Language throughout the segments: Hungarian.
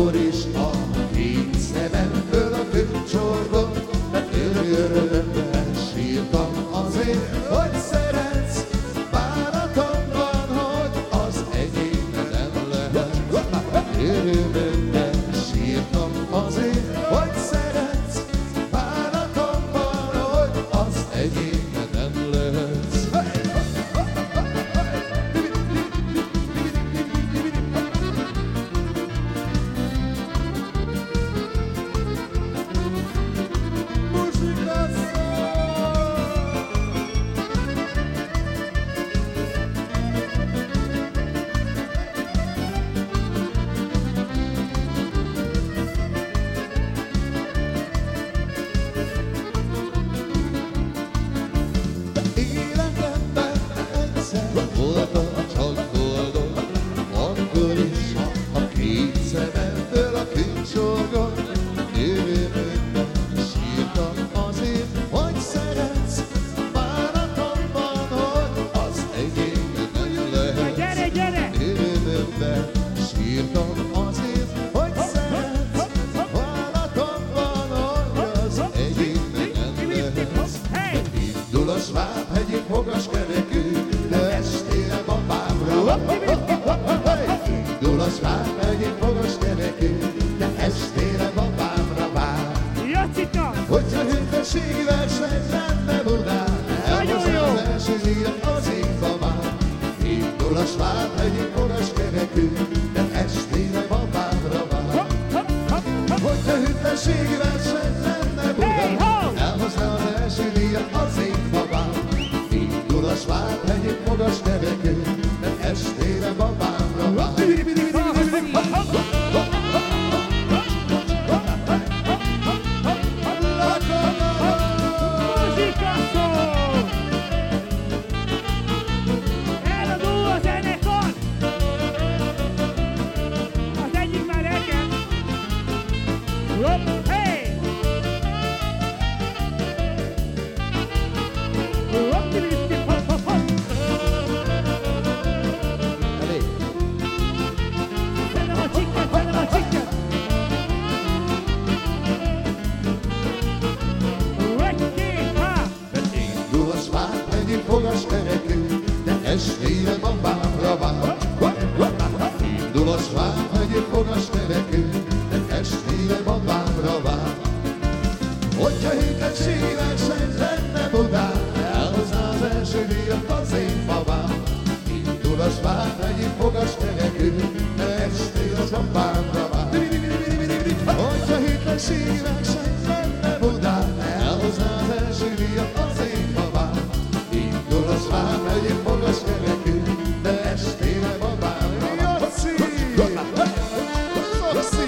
akkor is a két szememből a könyv csorgott, de örömben sírtam azért, hogy szeretsz. Bánatom van, hogy az enyém nem lehet. Örömben sírtam azért, hogy szeretsz. Bánatom van, hogy az enyém nem lehet. Voltam csak boldog, akkor is, a két szememből a könyv csorgott. Örömömben sírtam azért, hogy szeretsz. Bánatom van, hogy az enyém nem lehet. Gyere, gyere! Örömömben sírtam azért, hogy szeretsz. Bánatom van, hogy az enyém nem lehet. Indul a Svábhegyi fogaskerekű, de estére babámra. Indul a Svábhegyi fogaskerekű, de estére babámra vár. Jacika! Hogyha hűtlenségverseny lenne Budán, elhozza az első díjat az én babám. Indul a Svábhegyi fogaskerekű, de estére babámra vár. Hogyha hűtlenségverseny lenne Budán, elhozza az első díjat az én babám. Indul a Svábhegyi fogaskerekű, de estére babámra vár. Eladó a zenekar! Az egyik már elken! Hopp, hey! Hopp, hopp, hopp, hopp! Elég. Szedem a csikket, szedem a csikket! Indul a Svábhegyi fogaskerekű, de estére babámra vár. Indul a Svábhegyi fogaskerekű, de estére babámra vár. Hogyha hűtlenségverseny lenne Budán, elhozná az első díjat az én babám. Indul a Svábhegyi fogaskerekű, de estére babámra vár. Hogyha hűtlenségverseny lenne Budán, elhozná az első díjat az én babám. Indul a Svábhegyi fogaskerekű, de estére babámra vár. Jaci! Jaci!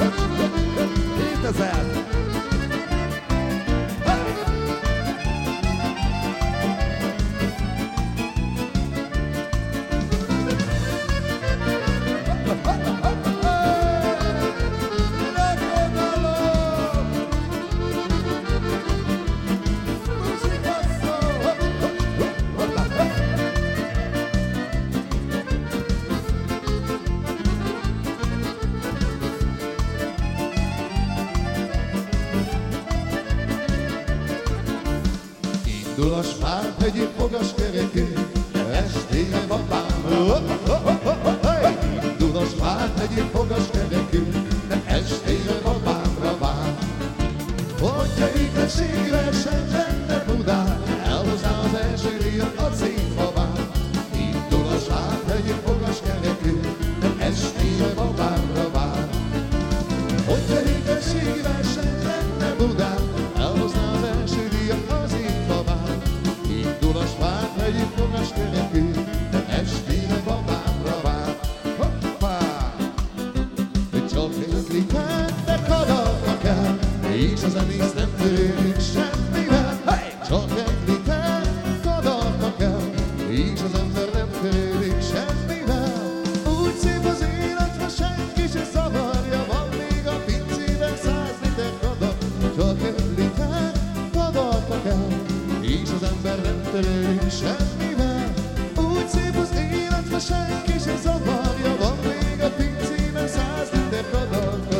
2000! Indul a Svábhegyi fogaskerekű, estére babámra. Indul a Svábhegyi fogaskerekű, de estére babámra vár. Hogyha hűtlenségverseny lenne Budán, elhozná az első díjat az én babám. Indul a Svábhegyi fogaskerekű, de estére babámra vár. Hogyha hűtlenségverseny lenne Budán, elhozná az első díjat az én babám. Indul a Svábhegyi fogaskerekű, de estére babámra vár. Hoppá! Csak ötlikentek adatnak el, és a zenész nem törődik semmivel. Csak ötlikentek adatnak el, és az ember nem törődik semmivel. Úgy szép az élet, ha senki se zavarja, van még a pincében 100 liter adat. Csak ötlikentek adatnak el, és az ember nem törődik semmivel. Úgy szép az élet, ha senki se zavarja, van még a pincében 100 liter adat.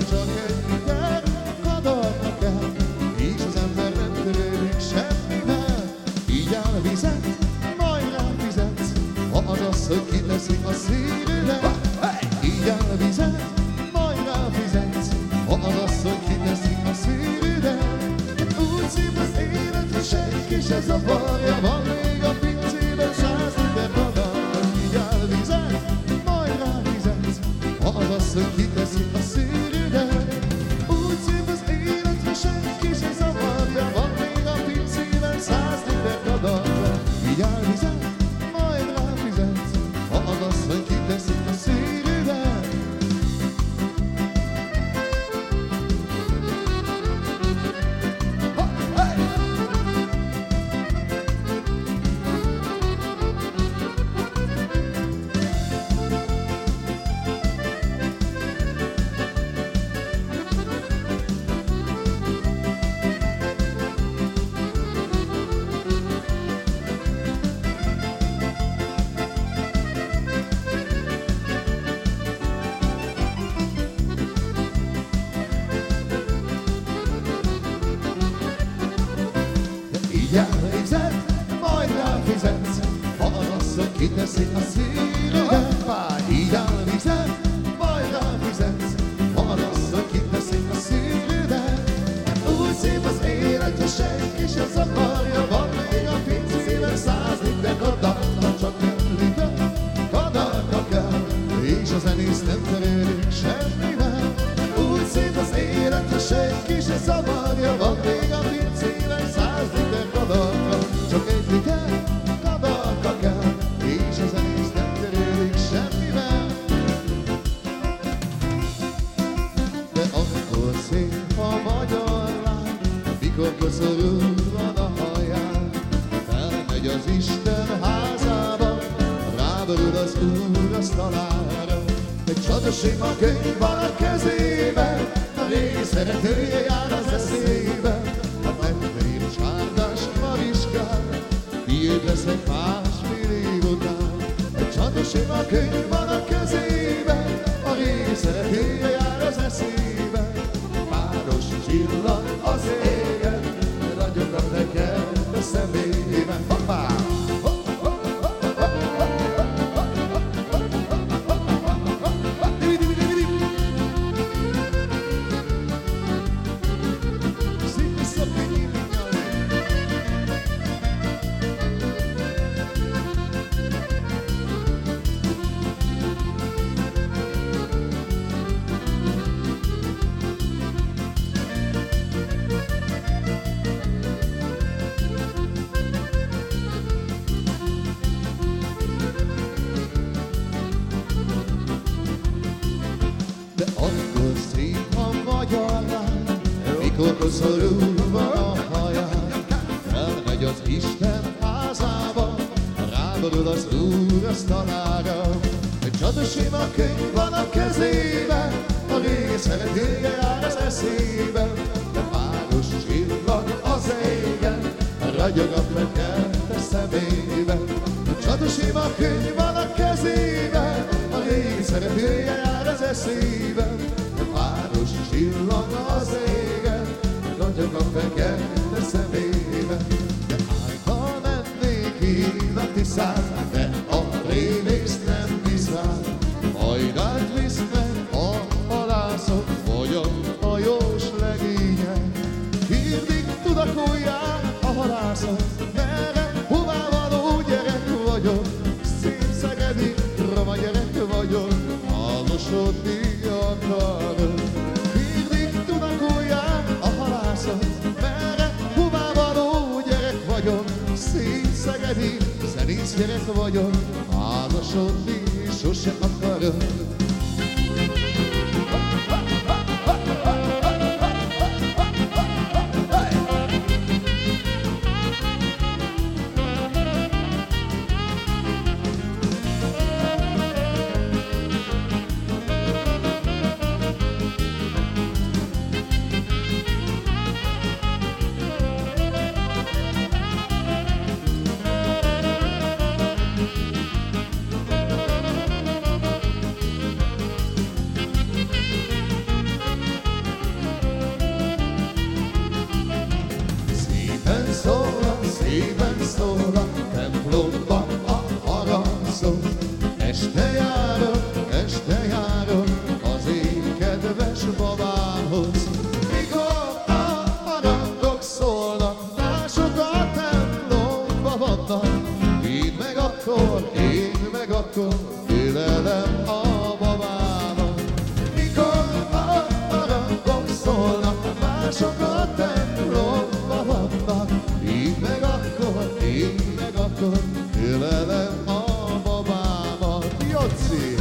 se zavarja, van még a pincében 100 liter kadarra. Vigyál vizet, majd ráfizetsz, ha az asszony kiteszi a szűrődet. Úgy szép az élet, ha senki se zavarja, van még a pincében 100 liter kadarra. Vigyál vizet, majd ráfizetsz, ha az asszony kiteszi a szűrődet. Vigyál vizet, majd ráfizetsz, ha az asszony kiteszi a szűrődet. Vigyál vizet, majd ráfizetsz, ha az asszony kiteszi a szűrődet. Úgy szép az élet, ha senki se zavarja, van még a pincében 100 liter kadarra. Csak 5 liter kadarra kell, és a zenész nem törődik semmivel. Úgy szép az élet, ha senki se zavarja, van még a pincében 100 liter kadarra. Csak 1 liter kadarra kell, és a zenész nem törődik semmivel. De akkor szép a magyar lány, mikor koszorul van a haján. Felmegy az Isten házába, ráborul az Úr asztalára. Egy csodasima könyv van a kezében, a régi szeretője jár az eszébe. A medvén sárdás mariskán, miért leszek másfél év után. Egy csodasima könyv van a kezében, a régi szeretője jár az eszébe. Páros csillag az égen, ragyognak neked a szemében. Hoppá! De akkor szép a magyar lány, mikor koszorul van a haján. Elmegy az Isten házába, ráborul az Úr asztalára. Egy csodasima könyv van a kezében, a régi szeretője jár az eszébe. De páros csillag az égen, ragyog a fekete szemében. Egy csodasima könyv van a kezében, a régi szeretője jár az eszében. A páros csillag az égen, ragyog a fekete szemében. De által mennék én a Tiszán, de a révész nem visz rád. Majd átvisz meg a halászok, vagy a hajós legények. Hirdig tudakolják a halászok, merre, hová való gyerek vagyok. Szép szegedi roma gyerek vagyok, hallosodni akarok. Hirdig tudakolják a halászok, merre, hová való gyerek vagyok. Szép szegedi zenész gyerek vagyok, házasodni sose akarok. Laci.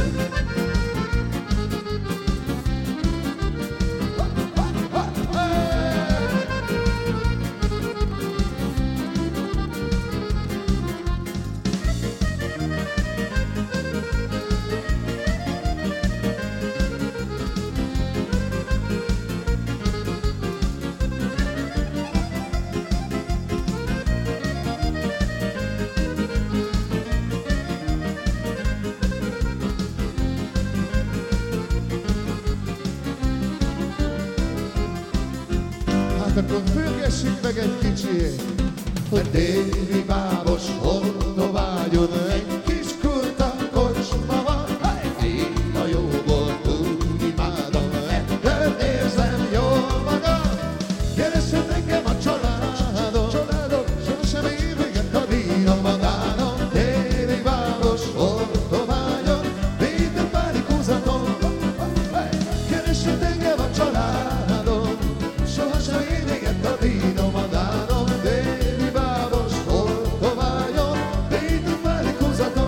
Hát akkor fürgessük meg egy kicsit, hogy déli bábos hordovágyon egy kis kurta kocsma van. Én a jóból úgy imádom, ettől érzem jól magam. Kereshet engem a családom, sosem ér véget a dínom magánom. Déli bábos hordovágyon, védett pánik húzatom. Kereshet engem a családom, sohasem ér véget a dínom magánom. Déli bábos hordovágyon, védett pánik húzatom.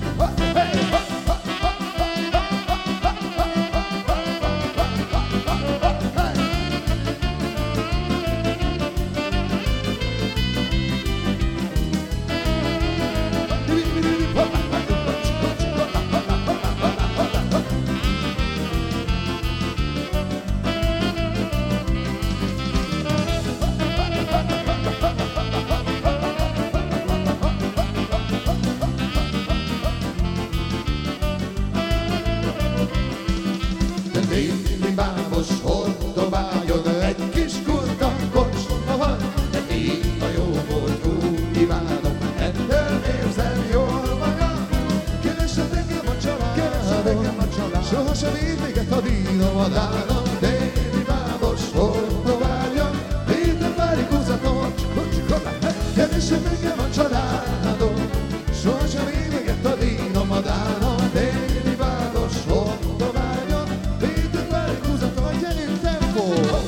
Déli bábos hordovágyon egy kis kurta kocsma van. Én a jóból úgy imádom, ettől érzem jól magam. Kereshet engem a családom, sohasem ér véget a dínom magánom. Déli bábos hordovágyon, védett pánik húzatom. Kereshet engem a családom, sohasem ér véget a dínom magánom. Déli bábos hordovágyon, védett pánik húzatom. Gyerünk, tempó!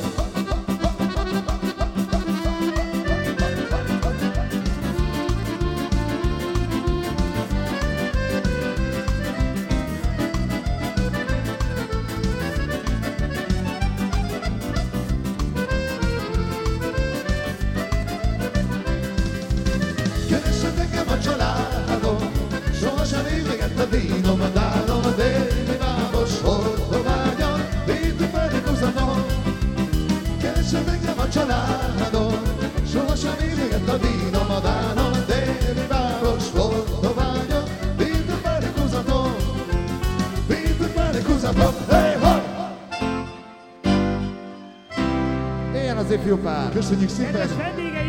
Kereshet engem a családom, sohasem ér véget a dínom magánom. A déli bábos hordovágyon, védett pánik húzatom. Kereshet engem a családom, sohasem ér véget a dínom magánom. A déli bábos hordovágyon, védett pánik húzatom. Védett pánik húzatom. Hey, hopp! Éljen az ifjú pár! Köszönjük szépen! Kedves vendégeim,